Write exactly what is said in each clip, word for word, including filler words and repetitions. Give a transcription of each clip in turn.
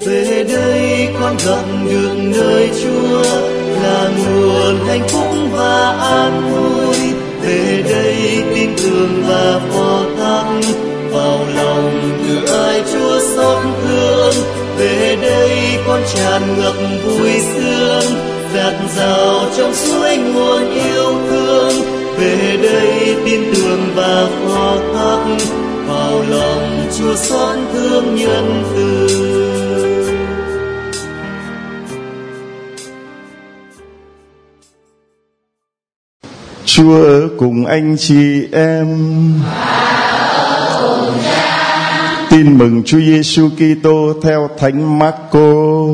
Về đây con gặp được nơi Chúa là nguồn hạnh phúc và an vui. Về đây tin tưởng và phó thác vào lòng từ ai Chúa xót thương. Về đây con tràn ngập vui sướng, dạt dào trong suối nguồn yêu thương. Về đây tin tưởng và phó thác vào lòng Chúa xót thương nhân từ. Chúa ở cùng anh chị em. Tin mừng Chúa Giêsu Kitô theo Thánh Marco.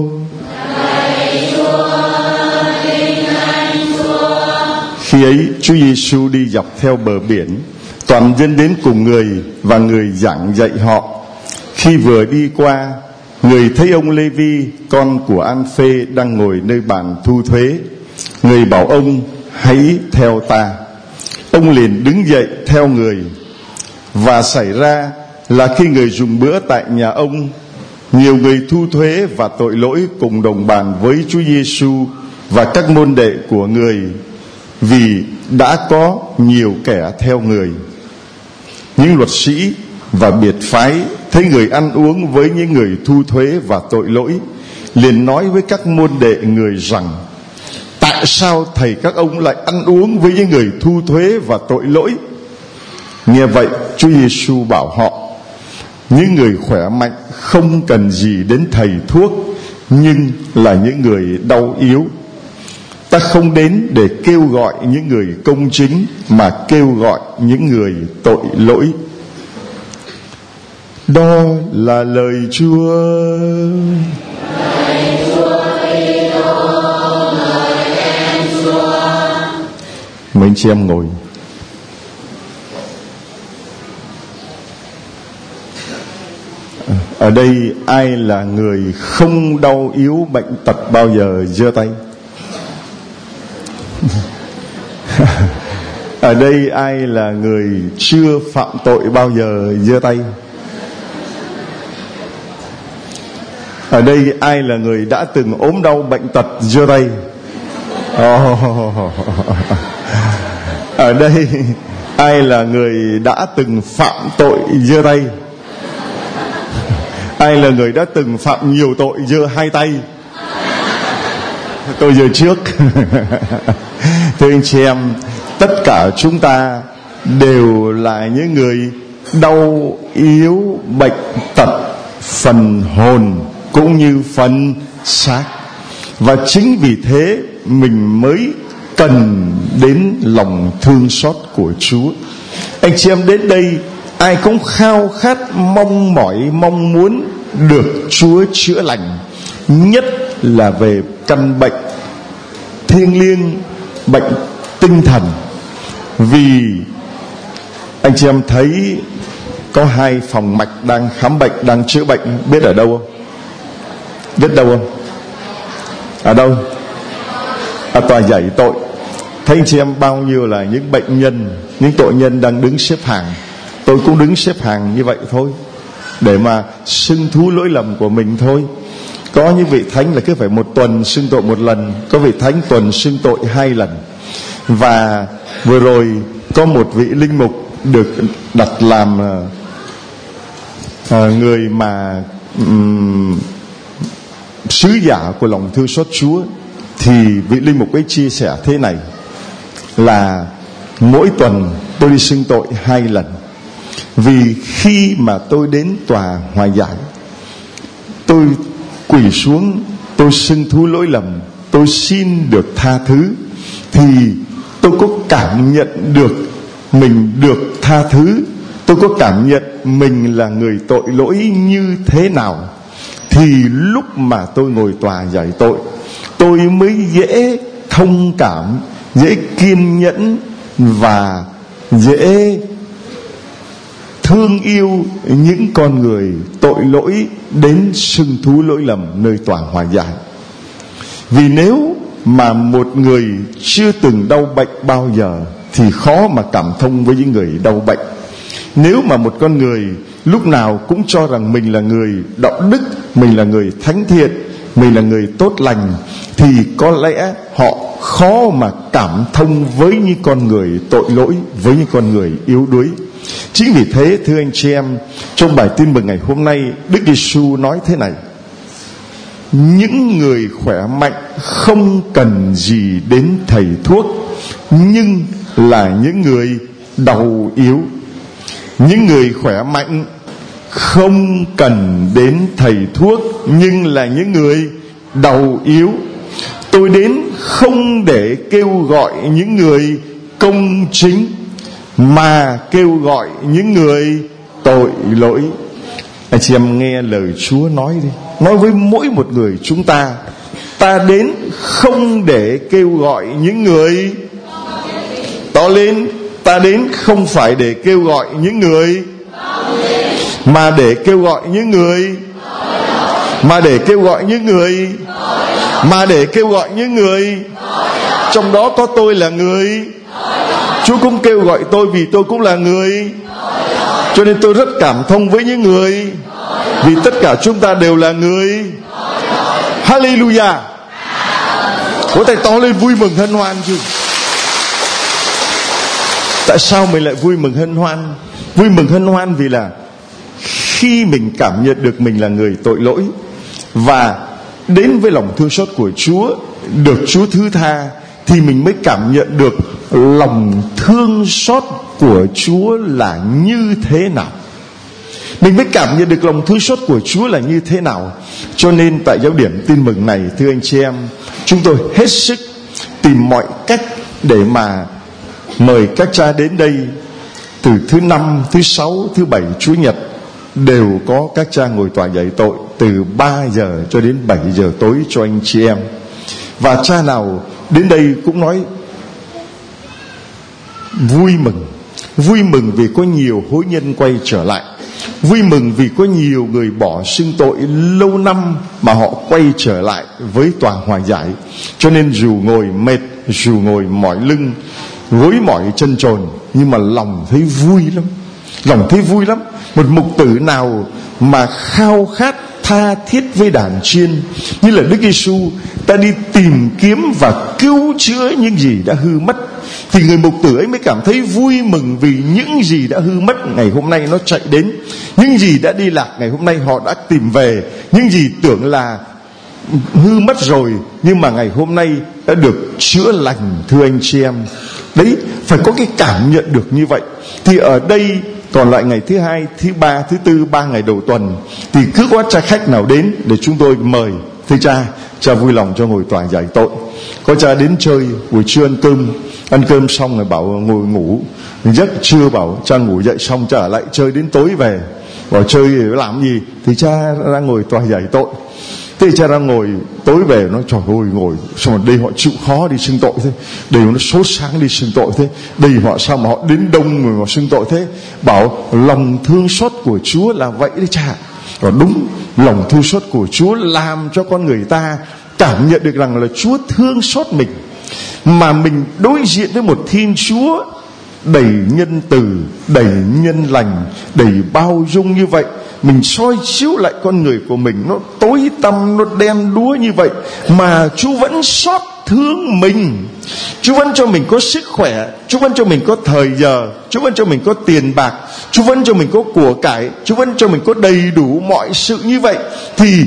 Khi ấy Chúa Giêsu đi dọc theo bờ biển, toàn dân đến cùng người và người giảng dạy họ. Khi vừa đi qua, người thấy ông Lê-vi, con của An-phê, đang ngồi nơi bàn thu thuế. Người bảo ông: hãy theo ta. Ông liền đứng dậy theo người. Và xảy ra là khi người dùng bữa tại nhà ông, nhiều người thu thuế và tội lỗi cùng đồng bàn với Chúa Giêsu và các môn đệ của người, vì đã có nhiều kẻ theo người. Những luật sĩ và biệt phái thấy người ăn uống với những người thu thuế và tội lỗi, liền nói với các môn đệ người rằng: tại sao thầy các ông lại ăn uống với những người thu thuế và tội lỗi? Nghe vậy, Chúa Giêsu bảo họ: những người khỏe mạnh không cần gì đến thầy thuốc, nhưng là những người đau yếu. Ta không đến để kêu gọi những người công chính, mà kêu gọi những người tội lỗi. Đó là lời Chúa. Lời Chúa Kitô, lời khen Chúa. Mấy anh chị em ngồi. Ở đây ai là người không đau yếu bệnh tật bao giờ giơ tay? Ở đây ai là người chưa phạm tội bao giờ giơ tay? Ở đây ai là người đã từng ốm đau bệnh tật giơ tay? Oh. Ở đây ai là người đã từng phạm tội giơ tay? Ai là người đã từng phạm nhiều tội giơ hai tay? Tôi giơ trước. Thưa anh chị em, tất cả chúng ta đều là những người đau yếu bệnh tật phần hồn cũng như phần xác. Và chính vì thế mình mới cần đến lòng thương xót của Chúa. Anh chị em đến đây, ai cũng khao khát mong mỏi mong muốn được Chúa chữa lành, nhất là về căn bệnh thiêng liêng, bệnh tinh thần. Vì anh chị em thấy có hai phòng mạch đang khám bệnh, đang chữa bệnh, biết ở đâu không? Biết đâu không? Ở đâu? Ở tòa giải tội. Thấy anh chị em bao nhiêu là những bệnh nhân, những tội nhân đang đứng xếp hàng. Tôi cũng đứng xếp hàng như vậy thôi, để mà xưng thú lỗi lầm của mình thôi. Có những vị thánh là cứ phải một tuần xưng tội một lần, có vị thánh tuần xưng tội hai lần. Và vừa rồi có một vị linh mục được đặt làm uh, người mà um, sứ giả của lòng thương xót Chúa. Thì vị linh mục ấy chia sẻ thế này, là mỗi tuần tôi đi xưng tội hai lần. Vì khi mà tôi đến tòa hòa giải, tôi quỳ xuống, tôi xưng thú lỗi lầm, tôi xin được tha thứ, thì tôi có cảm nhận được mình được tha thứ, tôi có cảm nhận mình là người tội lỗi như thế nào. Thì lúc mà tôi ngồi tòa giải tội, tôi mới dễ thông cảm, dễ kiên nhẫn và dễ thương yêu những con người tội lỗi đến xưng thú lỗi lầm nơi tòa hòa giải. Vì nếu mà một người chưa từng đau bệnh bao giờ thì khó mà cảm thông với những người đau bệnh. Nếu mà một con người lúc nào cũng cho rằng mình là người đạo đức, mình là người thánh thiện, mình là người tốt lành, thì có lẽ họ khó mà cảm thông với những con người tội lỗi, với những con người yếu đuối. Chính vì thế thưa anh chị em, trong bài tin mừng ngày hôm nay, Đức Giêsu nói thế này: những người khỏe mạnh không cần gì đến thầy thuốc, nhưng là những người đau yếu. Những người khỏe mạnh không cần đến thầy thuốc, nhưng là những người đau yếu. Tôi đến không để kêu gọi những người công chính, mà kêu gọi những người tội lỗi. Anh chị em nghe lời Chúa nói đi, nói với mỗi một người chúng ta: ta đến không để kêu gọi những người to lên, ta đến không phải để kêu gọi những người, mà để kêu gọi những người, mà để kêu gọi những người, mà để kêu gọi những người. Trong đó có tôi là người. Chúa cũng kêu gọi tôi vì tôi cũng là người. Cho nên tôi rất cảm thông với những người, vì tất cả chúng ta đều là người. Hallelujah. Có tay to lên vui mừng hân hoan chứ. Tại sao mình lại vui mừng hân hoan? Vui mừng hân hoan vì là khi mình cảm nhận được mình là người tội lỗi và đến với lòng thương xót của Chúa, được Chúa thứ tha, thì mình mới cảm nhận được lòng thương xót của Chúa là như thế nào. Mình mới cảm nhận được lòng thương xót của Chúa là như thế nào. Cho nên tại giáo điểm tin mừng này, thưa anh chị em, chúng tôi hết sức tìm mọi cách để mà mời các cha đến đây. Từ thứ năm, thứ sáu, thứ bảy, chủ nhật đều có các cha ngồi tòa dạy tội từ ba giờ cho đến bảy giờ tối cho anh chị em. Và cha nào đến đây cũng nói vui mừng. Vui mừng vì có nhiều hối nhân quay trở lại. Vui mừng vì có nhiều người bỏ xưng tội lâu năm mà họ quay trở lại với tòa hòa giải. Cho nên dù ngồi mệt, dù ngồi mỏi lưng, gối mỏi chân trồn, nhưng mà lòng thấy vui lắm. Lòng thấy vui lắm. Một mục tử nào mà khao khát tha thiết với đàn chiên như là Đức Giêsu, ta đi tìm kiếm và cứu chữa những gì đã hư mất, thì người mục tử ấy mới cảm thấy vui mừng vì những gì đã hư mất ngày hôm nay nó chạy đến. Những gì đã đi lạc ngày hôm nay họ đã tìm về. Những gì tưởng là hư mất rồi nhưng mà ngày hôm nay đã được chữa lành, thưa anh chị em. Đấy, phải có cái cảm nhận được như vậy. Thì ở đây còn lại ngày thứ hai, thứ ba, thứ tư, ba ngày đầu tuần, thì cứ có cha khách nào đến để chúng tôi mời: thưa cha, cha vui lòng cho ngồi tòa giải tội. Có cha đến chơi, buổi trưa ăn cơm, ăn cơm xong rồi bảo ngồi ngủ, giấc trưa bảo cha ngủ dậy xong cha ở lại chơi đến tối về. Bảo chơi làm gì? Thì cha ra ngồi tòa giải tội. Thế cha đang ngồi, tối về nói trời ơi, ngồi xong rồi đây họ chịu khó đi xưng tội thế, đây nó sốt sáng đi xưng tội thế, đây họ sao mà họ đến đông người mà xưng tội thế. Bảo lòng thương xót của Chúa là vậy đấy cha. Và đúng, lòng thương xót của Chúa làm cho con người ta cảm nhận được rằng là Chúa thương xót mình, mà mình đối diện với một Thiên Chúa đầy nhân từ, đầy nhân lành, đầy bao dung như vậy. Mình soi chiếu lại con người của mình, nó tối tăm, nó đen đúa như vậy, mà Chúa vẫn xót thương mình. Chúa vẫn cho mình có sức khỏe, Chúa vẫn cho mình có thời giờ, Chúa vẫn cho mình có tiền bạc, Chúa vẫn cho mình có của cải, Chúa vẫn cho mình có đầy đủ mọi sự như vậy. Thì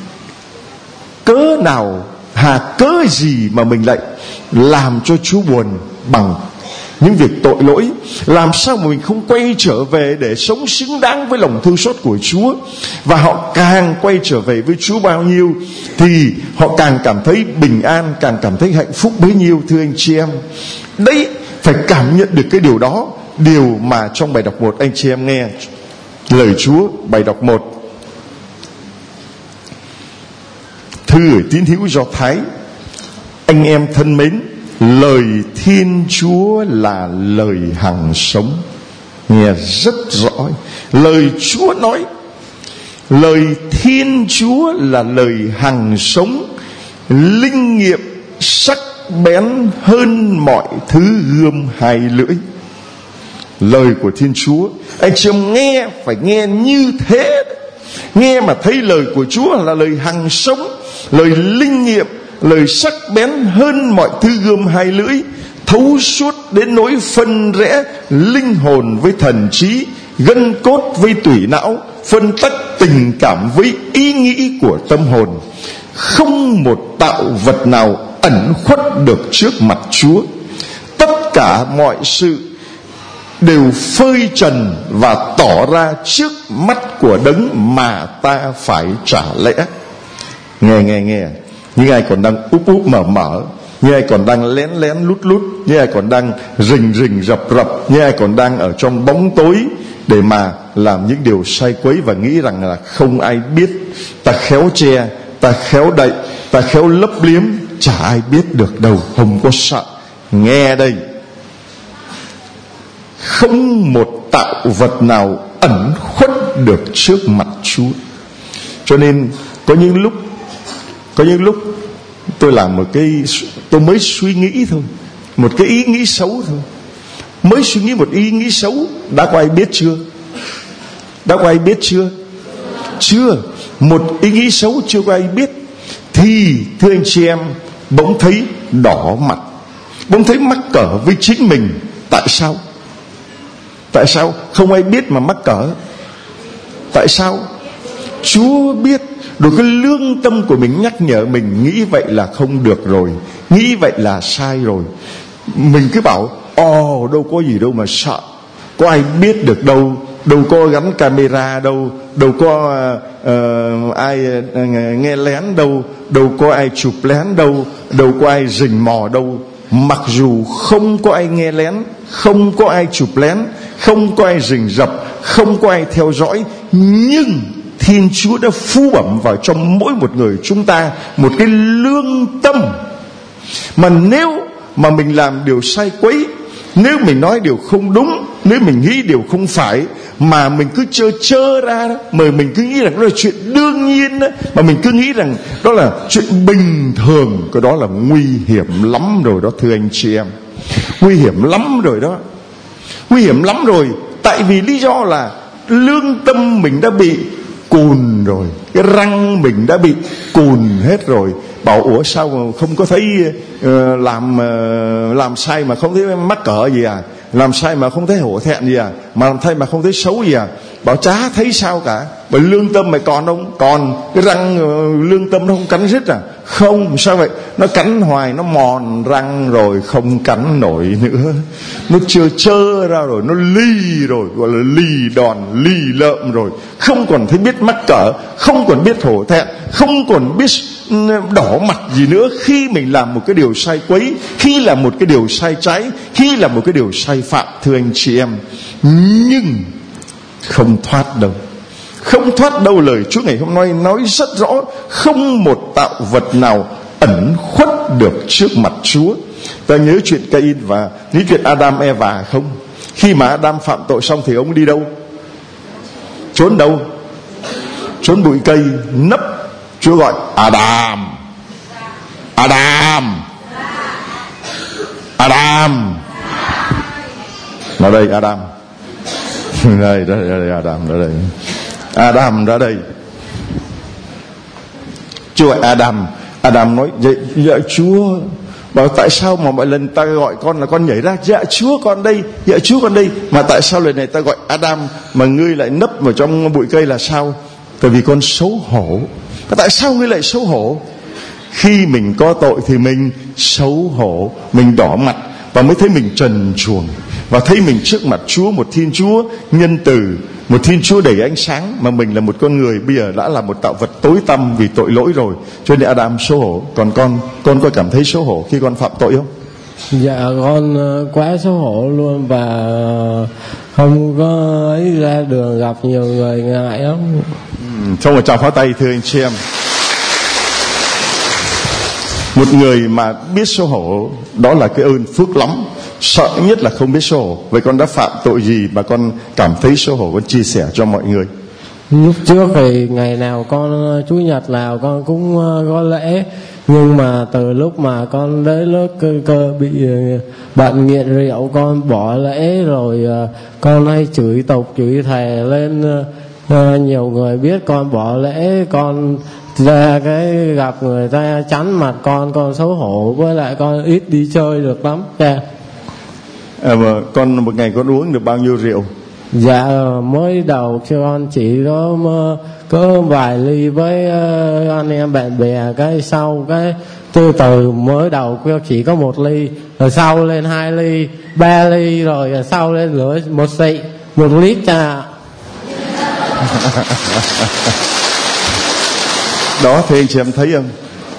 cớ nào, hà cớ gì mà mình lại làm cho Chúa buồn bằng những việc tội lỗi? Làm sao mà mình không quay trở về để sống xứng đáng với lòng thương xót của Chúa? Và họ càng quay trở về với Chúa bao nhiêu thì họ càng cảm thấy bình an, càng cảm thấy hạnh phúc bấy nhiêu, thưa anh chị em. Đấy, phải cảm nhận được cái điều đó. Điều mà trong bài đọc một, anh chị em nghe lời Chúa, bài đọc một, thư gửi tín hữu Do Thái: anh em thân mến, lời Thiên Chúa là lời hằng sống. Nghe rất rõ. Lời Chúa nói, lời Thiên Chúa là lời hằng sống, linh nghiệm, sắc bén hơn mọi thứ gươm hai lưỡi. lời của Thiên Chúa. Anh chị em nghe phải nghe như thế, nghe mà thấy lời của Chúa là lời hằng sống, lời linh nghiệm, lời sắc bén hơn mọi thứ gươm hai lưỡi, thấu suốt đến nỗi phân rẽ linh hồn với thần trí, gân cốt với tủy não, phân tách tình cảm với ý nghĩ của tâm hồn. Không một tạo vật nào ẩn khuất được trước mặt Chúa. Tất cả mọi sự đều phơi trần và tỏ ra trước mắt của đấng mà ta phải trả lẽ. Nghe nghe nghe, những ai còn đang úp úp mở mở, như ai còn đang lén lén lút lút, như ai còn đang rình rình rập rập, như ai còn đang ở trong bóng tối để mà làm những điều sai quấy và nghĩ rằng là không ai biết. Ta khéo che, ta khéo đậy, ta khéo lấp liếm, chả ai biết được đâu, không có sợ. Nghe đây, không một tạo vật nào ẩn khuất được trước mặt Chúa. Cho nên có những lúc Có những lúc tôi làm một cái, tôi mới suy nghĩ thôi, một cái ý nghĩ xấu thôi, mới suy nghĩ một ý nghĩ xấu, đã có ai biết chưa? Đã có ai biết chưa? Chưa. Một ý nghĩ xấu chưa có ai biết, thì thưa anh chị em, bỗng thấy đỏ mặt, bỗng thấy mắc cỡ với chính mình. Tại sao? Tại sao không ai biết mà mắc cỡ? Tại sao? Chúa biết. Rồi cái lương tâm của mình nhắc nhở mình, nghĩ vậy là không được rồi, nghĩ vậy là sai rồi. Mình cứ bảo ồ, đâu có gì đâu mà sợ, có ai biết được đâu, đâu có gắn camera đâu, đâu có uh, ai uh, nghe lén đâu, đâu có ai chụp lén đâu, đâu có ai rình mò đâu. Mặc dù không có ai nghe lén, không có ai chụp lén, không có ai rình rập, không có ai theo dõi, nhưng Thiên Chúa đã phu bẩm vào trong mỗi một người chúng ta một cái lương tâm, mà nếu mà mình làm điều sai quấy, nếu mình nói điều không đúng, nếu mình nghĩ điều không phải, mà mình cứ chơ chơ ra đó, mà mình cứ nghĩ rằng đó là chuyện đương nhiên đó, mà mình cứ nghĩ rằng đó là chuyện bình thường, cái đó là nguy hiểm lắm rồi đó thưa anh chị em. Nguy hiểm lắm rồi đó, nguy hiểm lắm rồi. Tại vì lý do là lương tâm mình đã bị cùn rồi, cái răng mình đã bị cùn hết rồi. Bảo ủa sao mà không có thấy uh, làm uh, làm sai mà không thấy mắc cỡ gì à, làm sai mà không thấy hổ thẹn gì à, mà làm thay mà không thấy xấu gì à. Bảo chả thấy sao cả. Bởi lương tâm mày còn không? Còn. Cái răng uh, lương tâm nó không cắn rứt à? Không. Sao vậy? Nó cắn hoài, nó mòn răng rồi, không cắn nổi nữa, nó chưa chơ ra rồi, nó lì rồi, gọi là lì đòn, lì lợm rồi, không còn thấy biết mắc cỡ, không còn biết hổ thẹn, không còn biết đỏ mặt gì nữa khi mình làm một cái điều sai quấy, khi làm một cái điều sai trái, khi làm một cái điều sai phạm thưa anh chị em. Nhưng không thoát đâu, không thoát đâu. Lời Chúa ngày hôm nay nói rất rõ, không một tạo vật nào ẩn khuất được trước mặt Chúa. Ta nhớ chuyện Cain và nhớ chuyện Adam Eva không? Khi mà Adam phạm tội xong thì ông đi đâu? Trốn đâu? Trốn bụi cây nấp. Chúa gọi Adam, Adam, Adam. Nó đây Adam. Đây, đây, đây, Adam, ra đây. Adam ra đây. Chúa gọi Adam. Adam nói, dạ, dạ Chúa. Bảo tại sao mà mọi lần ta gọi con là con nhảy ra? Dạ Chúa con đây, dạ Chúa con đây. Mà tại sao lần này ta gọi Adam mà ngươi lại nấp vào trong bụi cây là sao? Tại vì con xấu hổ. Tại sao ngươi lại xấu hổ? Khi mình có tội thì mình xấu hổ, mình đỏ mặt và mới thấy mình trần truồng, và thấy mình trước mặt Chúa, một Thiên Chúa nhân từ, một Thiên Chúa đầy ánh sáng, mà mình là một con người bây giờ đã là một tạo vật tối tăm vì tội lỗi rồi. Cho nên Adam xấu hổ. Còn con, con có cảm thấy xấu hổ khi con phạm tội không? Dạ con quá xấu hổ luôn, và không có ấy ra đường gặp nhiều người ngại lắm. Ừ, xong rồi chào pháo tay thưa anh chị em. Một người mà biết xấu hổ, đó là cái ơn phước lắm. Sợ nhất là không biết xấu hổ. Vậy con đã phạm tội gì mà con cảm thấy xấu hổ, con chia sẻ cho mọi người? Lúc trước thì ngày nào con Chủ nhật nào con cũng có lễ, Nhưng mà từ lúc mà con đến lớp cơ cơ bị bệnh nghiện rượu, con bỏ lễ rồi con hay chửi tục chửi thề lên, nhiều người biết con bỏ lễ, con ra cái gặp người ta chắn mặt con con xấu hổ, với lại con ít đi chơi được lắm. Yeah. À, mà con một ngày con uống được bao nhiêu rượu? Dạ mới đầu cho con chỉ có có vài ly với uh, anh em bạn bè, cái sau cái từ từ mới đầu chỉ có một ly, rồi sau lên hai ly, ba ly, rồi sau lên nữa một xị, một lít cha. Đó thì anh chị em thấy không,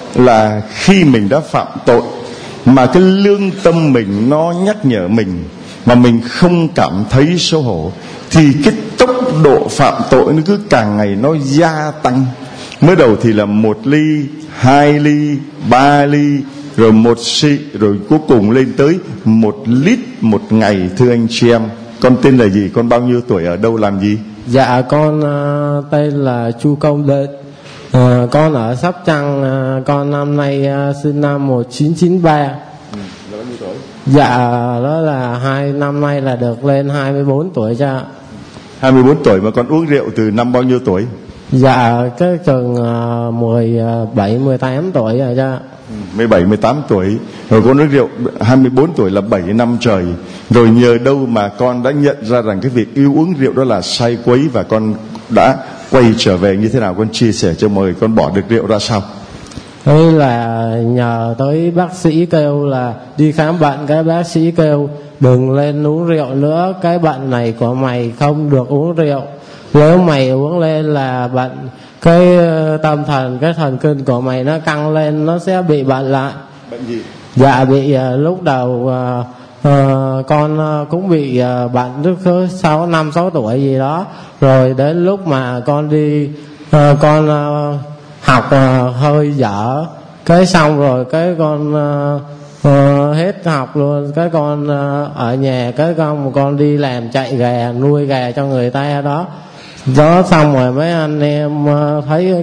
là khi mình đã phạm tội mà cái lương tâm mình nó nhắc nhở mình mà mình không cảm thấy xấu hổ, thì cái tốc độ phạm tội nó cứ càng ngày nó gia tăng. Mới đầu thì là một ly, hai ly, ba ly, rồi một xị, rồi cuối cùng lên tới một lít một ngày. Thưa anh chị em, con tên là gì, con bao nhiêu tuổi, ở đâu làm gì? Dạ con uh, tên là Chu Công Định, uh, con ở Sóc Trăng, uh, con năm nay uh, sinh năm một nghìn chín trăm chín mươi ba. Ừ, là bao nhiêu tuổi? Dạ đó là hai năm nay là được lên hai mươi bốn tuổi cha. hai mươi bốn tuổi mà con uống rượu từ năm bao nhiêu tuổi? Dạ cái chừng uh, mười bảy, mười tám tuổi rồi cha. mười bảy, mười tám tuổi rồi con uống rượu, hai mươi bốn tuổi là bảy năm trời. Rồi nhờ đâu mà con đã nhận ra rằng cái việc yêu uống rượu đó là sai quấy, và con đã quay trở về như thế nào? Con chia sẻ cho mọi người con bỏ được rượu ra sao? Đây là nhờ tới bác sĩ kêu là đi khám bệnh, cái bác sĩ kêu đừng lên uống rượu nữa, cái bệnh này của mày không được uống rượu, nếu mày uống lên là bệnh cái tâm thần, cái thần kinh của mày nó căng lên, nó sẽ bị bệnh lại. Bệnh gì? Dạ bị uh, lúc đầu uh, uh, con uh, cũng bị uh, bệnh lúc sáu năm sáu tuổi gì đó, rồi đến lúc mà con đi uh, con uh, học uh, hơi dở, cái xong rồi cái con uh, uh, hết học luôn, cái con uh, ở nhà, cái con con đi làm chạy gà, nuôi gà cho người ta đó. Đó xong rồi mấy anh em uh, thấy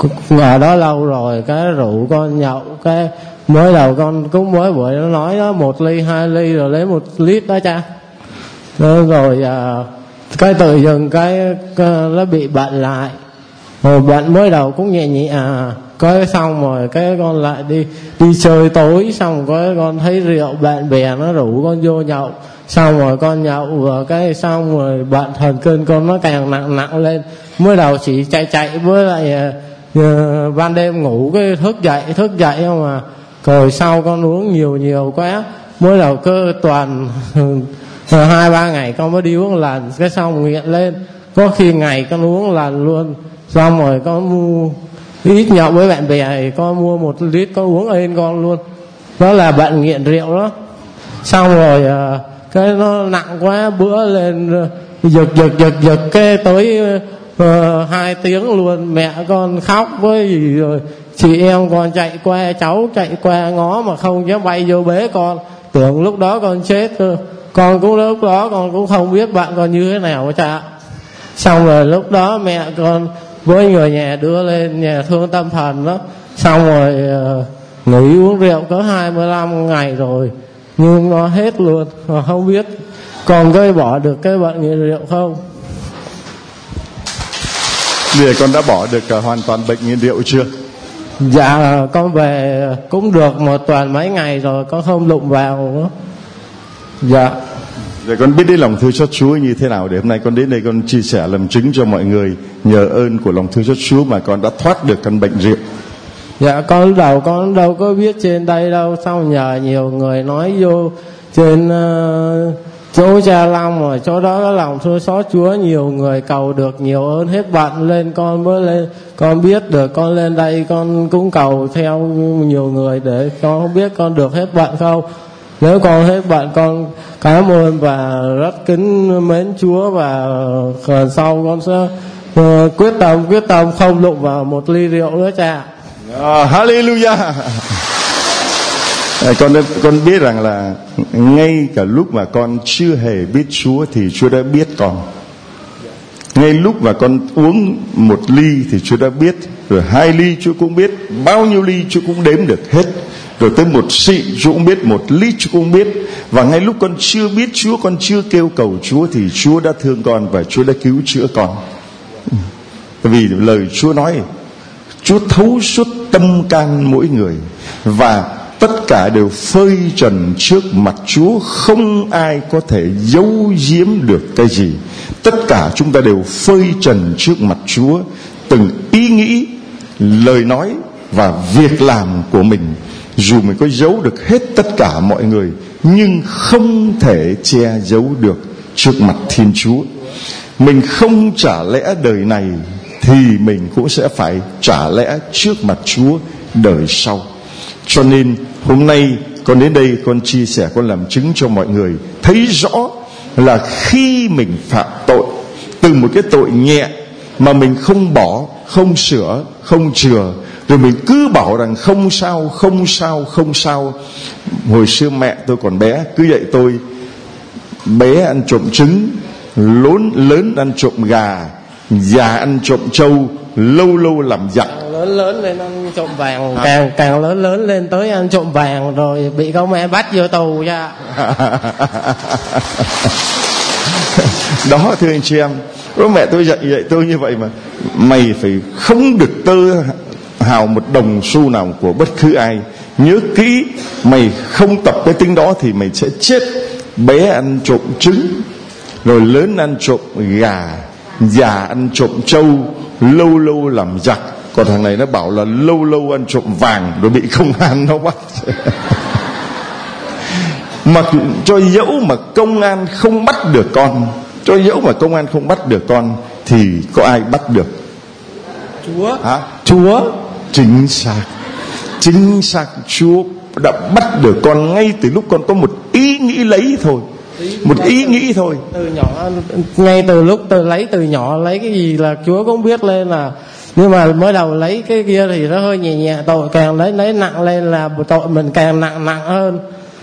ở đó lâu rồi, cái rủ con nhậu, cái mới đầu con cũng mới buổi nó nói đó một ly hai ly rồi lấy một lít đó cha. Đó, rồi uh, cái tự dưng cái, cái nó bị bệnh lại, rồi bệnh mới đầu cũng nhẹ nhẹ à, cái xong rồi cái con lại đi đi chơi tối, xong cái con thấy rượu bạn bè nó rủ con vô nhậu, xong rồi con nhậu và cái xong rồi bệnh thần kinh con nó càng nặng nặng lên. Mới đầu chỉ chạy chạy với lại uh, ban đêm ngủ cái thức dậy thức dậy không à, rồi sau con uống nhiều nhiều quá, mới đầu cơ toàn hai ba ngày con mới đi uống lần, cái xong nghiện lên, có khi ngày con uống lần luôn. Xong rồi con mua ít nhậu với bạn bè thì con mua một lít con uống ên con luôn. Đó là bệnh nghiện rượu đó. Xong rồi cái nó nặng quá, bữa lên giật giật giật giật cái tới uh, hai tiếng luôn, mẹ con khóc với gì, rồi chị em con chạy qua, cháu chạy qua ngó mà không dám bay vô bế con, tưởng lúc đó con chết cơ. Con cũng lúc đó con cũng không biết bạn con như thế nào cha. Xong rồi lúc đó mẹ con với người nhà đưa lên nhà thương tâm thần đó, xong rồi uh, nghỉ uống rượu có hai mươi lăm ngày rồi, nhưng nó hết luôn, mà không biết còn gây bỏ được cái bệnh nghiện rượu không. Bây giờ con đã bỏ được uh, hoàn toàn bệnh nghiện rượu chưa? Dạ con về cũng được một tuần mấy ngày rồi, con không đụng vào nữa. Dạ. Rồi con biết đến lòng thương xót Chúa như thế nào để hôm nay con đến đây con chia sẻ làm chứng cho mọi người, nhờ ơn của lòng thương xót Chúa mà con đã thoát được căn bệnh rượu. Dạ con lúc đầu con đâu có biết trên đây đâu, xong nhờ nhiều người nói vô trên uh, chỗ Cha Long, rồi chỗ đó có lòng thương xót Chúa, nhiều người cầu được nhiều ơn hết bệnh lên, con mới lên con biết được, con lên đây con cũng cầu theo nhiều người để con không biết con được hết bệnh không. Nếu con hết bệnh con cảm ơn và rất kính mến Chúa, và lần sau con sẽ uh, quyết tâm quyết tâm không đụng vào một ly rượu nữa cha. Oh, hallelujah. Con con biết rằng là ngay cả lúc mà con chưa hề biết Chúa thì Chúa đã biết con. Ngay lúc mà con uống một ly thì Chúa đã biết, rồi hai ly Chúa cũng biết, bao nhiêu ly Chúa cũng đếm được hết, rồi tới một xị Chúa cũng biết, một lít Chúa cũng biết. Và ngay lúc con chưa biết Chúa, con chưa kêu cầu Chúa, thì Chúa đã thương con và Chúa đã cứu chữa con. Bởi vì lời Chúa nói, Chúa thấu suốt tâm can mỗi người, và tất cả đều phơi trần trước mặt Chúa, không ai có thể giấu giếm được cái gì. Tất cả chúng ta đều phơi trần trước mặt Chúa, từng ý nghĩ, lời nói và việc làm của mình. Dù mình có giấu được hết tất cả mọi người, nhưng không thể che giấu được trước mặt Thiên Chúa. Mình không trả lẽ đời này thì mình cũng sẽ phải trả lẽ trước mặt Chúa đời sau. Cho nên hôm nay con đến đây, con chia sẻ, con làm chứng cho mọi người thấy rõ là khi mình phạm tội, từ một cái tội nhẹ mà mình không bỏ, không sửa, không chừa, rồi mình cứ bảo rằng không sao, không sao, không sao. Hồi xưa mẹ tôi còn bé cứ dạy tôi, bé ăn trộm trứng, lớn lớn ăn trộm gà, già ăn trộm trâu, lâu lâu làm giặc. Lớn lớn lên ăn trộm vàng, càng càng lớn lớn lên tới ăn trộm vàng, rồi bị công an bắt vô tù ra. Đó thưa anh chị em, bố mẹ tôi dạy dạy tôi như vậy mà. Mày phải không được tơ hào một đồng xu nào của bất cứ ai. Nhớ kỹ, mày không tập cái tính đó thì mày sẽ chết. Bé ăn trộm trứng, rồi lớn ăn trộm gà, già ăn trộm trâu, lâu lâu làm giặc. Còn thằng này nó bảo là lâu lâu ăn trộm vàng, rồi bị công an nó bắt. Mà cho dẫu mà công an không bắt được con, cho dẫu mà công an không bắt được con, thì có ai bắt được? Chúa. Hả? Chúa. Chính xác, chính xác. Chúa đã bắt được con ngay từ lúc con có một ý nghĩ lấy thôi, một ý nghĩ thôi. Từ nhỏ, ngay từ lúc tôi lấy từ nhỏ, lấy cái gì là Chúa cũng biết lên là. Nhưng mà mới đầu lấy cái kia thì nó hơi nhẹ nhẹ, tội càng lấy lấy nặng lên là tội mình càng nặng nặng hơn.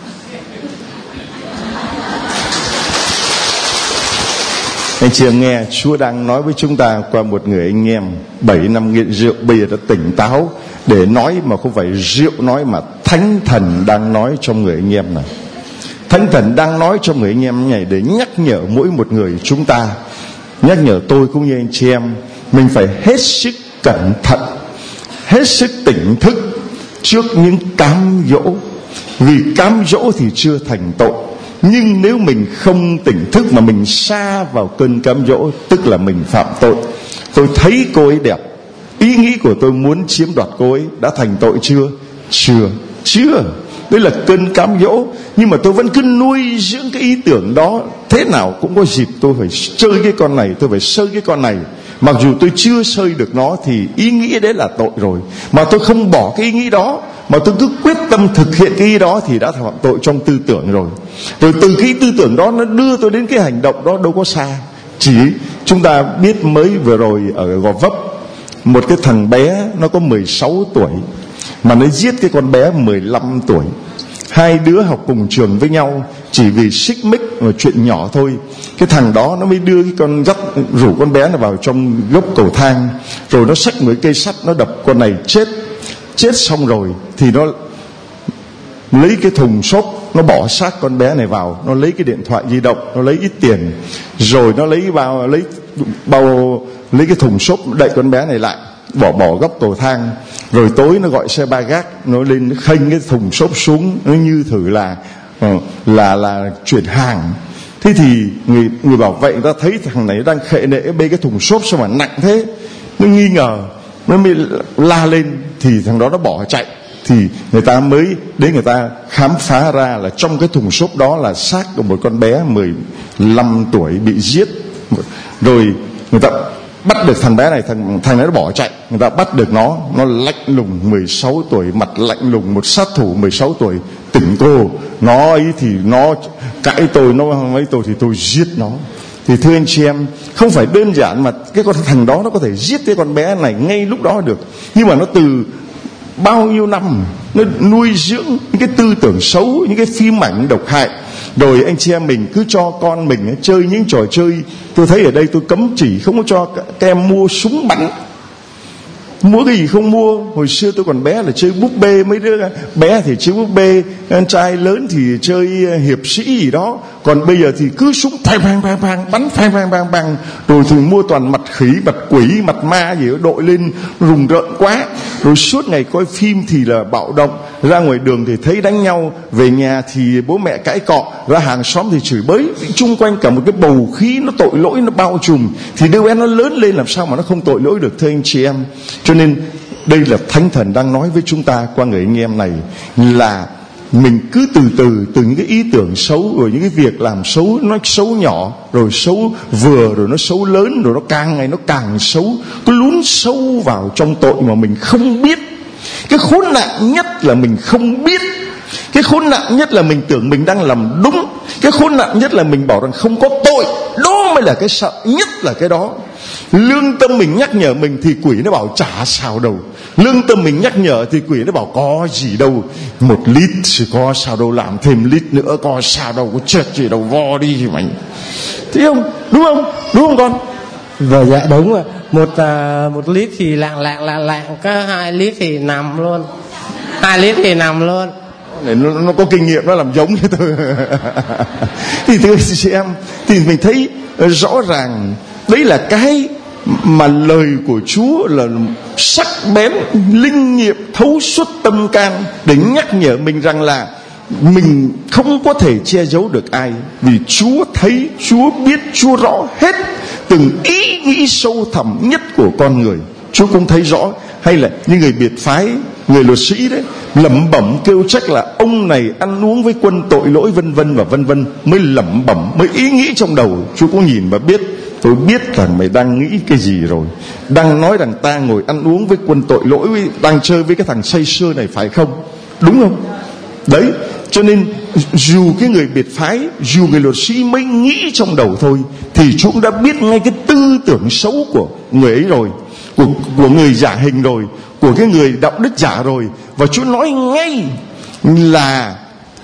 Anh chị em nghe, Chúa đang nói với chúng ta qua một người anh em bảy năm nghiện rượu, bây giờ đã tỉnh táo để nói, mà không phải rượu nói, mà Thánh Thần đang nói trong người anh em này. Thánh Thần đang nói trong người anh em này để nhắc nhở mỗi một người chúng ta, nhắc nhở tôi cũng như anh chị em, mình phải hết sức cẩn thận, hết sức tỉnh thức trước những cám dỗ. Vì cám dỗ thì chưa thành tội, nhưng nếu mình không tỉnh thức mà mình sa vào cơn cám dỗ, tức là mình phạm tội. Tôi thấy cô ấy đẹp, ý nghĩ của tôi muốn chiếm đoạt cô ấy, đã thành tội chưa? Chưa, chưa. Đây là cơn cám dỗ, nhưng mà tôi vẫn cứ nuôi dưỡng cái ý tưởng đó. Thế nào cũng có dịp tôi phải chơi cái con này, tôi phải sơi cái con này. Mặc dù tôi chưa sơi được nó thì ý nghĩ đấy là tội rồi. Mà tôi không bỏ cái ý nghĩ đó, mà tôi cứ quyết tâm thực hiện cái ý đó thì đã phạm tội trong tư tưởng rồi. Rồi từ cái tư tưởng đó nó đưa tôi đến cái hành động đó đâu có xa. Chỉ chúng ta biết mới vừa rồi ở Gò Vấp, một cái thằng bé nó có mười sáu tuổi mà nó giết cái con bé mười lăm tuổi. Hai đứa học cùng trường với nhau, chỉ vì xích mích và chuyện nhỏ thôi, cái thằng đó nó mới đưa cái con dắt rủ con bé nó vào trong gốc cầu thang, rồi nó xách một cái cây sắt nó đập con này chết. Chết xong rồi thì nó lấy cái thùng xốp, nó bỏ xác con bé này vào, nó lấy cái điện thoại di động, nó lấy ít tiền, rồi nó lấy bao lấy bao lấy cái thùng xốp đậy con bé này lại, bỏ bỏ góc cầu thang. Rồi tối nó gọi xe ba gác, nó lên nó khênh cái thùng xốp xuống, nó như thử là là là chuyển hàng. Thế thì người người bảo vệ người ta thấy thằng này đang khệ nệ bê cái thùng xốp sao mà nặng thế, nó nghi ngờ, nó mới la lên, thì thằng đó nó bỏ chạy. Thì người ta mới đến, người ta khám phá ra là trong cái thùng xốp đó là xác của một con bé mười lăm tuổi bị giết. Rồi người ta bắt được thằng bé này, thằng thằng này nó bỏ chạy, người ta bắt được nó, nó lạnh lùng mười sáu tuổi, mặt lạnh lùng, một sát thủ mười sáu tuổi. Tỉnh cô, nó ấy thì nó cãi tôi, nó mấy tôi thì tôi giết nó. Thì thưa anh chị em, không phải đơn giản mà cái con thằng đó nó có thể giết cái con bé này ngay lúc đó được, nhưng mà nó từ bao nhiêu năm nó nuôi dưỡng những cái tư tưởng xấu, những cái phim ảnh độc hại. Rồi anh chị em mình cứ cho con mình chơi những trò chơi. Tôi thấy ở đây tôi cấm chỉ không có cho các em mua súng bắn. Mua cái gì không mua. Hồi xưa tôi còn bé là chơi búp bê, mấy đứa bé thì chơi búp bê, anh trai lớn thì chơi hiệp sĩ gì đó. Còn bây giờ thì cứ súng phang phang phang phang, bắn phang phang phang phang. Rồi thì mua toàn mặt khỉ, mặt quỷ, mặt ma gì đó đội lên rùng rợn quá. Rồi suốt ngày coi phim thì là bạo động. Ra ngoài đường thì thấy đánh nhau, về nhà thì bố mẹ cãi cọ, ra hàng xóm thì chửi bới. Chung quanh cả một cái bầu khí nó tội lỗi, nó bao trùm. Thì đứa bé nó lớn lên làm sao mà nó không tội lỗi được, thưa anh chị em. Cho nên đây là Thánh Thần đang nói với chúng ta qua người anh em này, là mình cứ từ từ từ những cái ý tưởng xấu, rồi những cái việc làm xấu, nó xấu nhỏ, rồi xấu vừa, rồi nó xấu lớn, rồi nó càng ngày nó càng xấu, cứ lún sâu vào trong tội mà mình không biết. Cái khốn nạn nhất là mình không biết. Cái khốn nạn nhất là mình tưởng mình đang làm đúng. Cái khốn nạn nhất là mình bảo rằng không có tội. Đó mới là cái sợ nhất, là cái đó. Lương tâm mình nhắc nhở mình thì quỷ nó bảo chả sao đâu. Lương tâm mình nhắc nhở thì quỷ nó bảo có gì đâu. Một lít thì có sao đâu, làm thêm lít nữa có sao đâu, có chết gì đâu, vo đi thì mày. Thấy không? Đúng không? Đúng không con? Vâng, dạ đúng rồi. Một uh, một lít thì lạng lạng lạng lạng, cái hai lít thì nằm luôn. Hai lít thì nằm luôn. Để nó, nó có kinh nghiệm, nó làm giống như tôi. Thì thưa chị em, thì mình thấy rõ ràng đấy là cái mà lời của Chúa là sắc bén, linh nghiệm, thấu suốt tâm can, để nhắc nhở mình rằng là mình không có thể che giấu được ai, vì Chúa thấy, Chúa biết, Chúa rõ hết từng ý nghĩ sâu thẳm nhất của con người. Chúa cũng thấy rõ. Hay là những người biệt phái, người luật sĩ đấy, lẩm bẩm kêu trách là ông này ăn uống với quân tội lỗi, vân vân và vân vân, mới lẩm bẩm, mới ý nghĩ trong đầu. Chúa cũng nhìn và biết, tôi biết rằng mày đang nghĩ cái gì rồi. Đang nói rằng ta ngồi ăn uống với quân tội lỗi, đang chơi với cái thằng say sưa này phải không? Đúng không? Đấy, cho nên dù cái người biệt phái, dù người luật sĩ mới nghĩ trong đầu thôi, thì Chúa cũng đã biết ngay cái tư tưởng xấu của người ấy rồi, của, của người giả hình rồi, của cái người đạo đức giả rồi. Và Chúa nói ngay là